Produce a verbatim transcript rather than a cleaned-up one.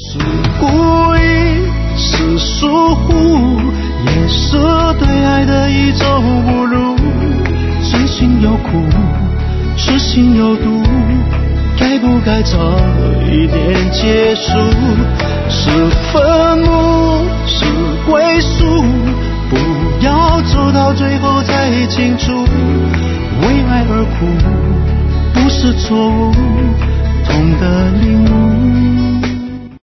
是故意，是疏忽，也是对爱的一种侮辱。真心有苦，痴心有毒，该不该早一点结束？是愤怒，是归宿，不要走到最后才清楚。为爱而哭，不是错误，痛的领悟。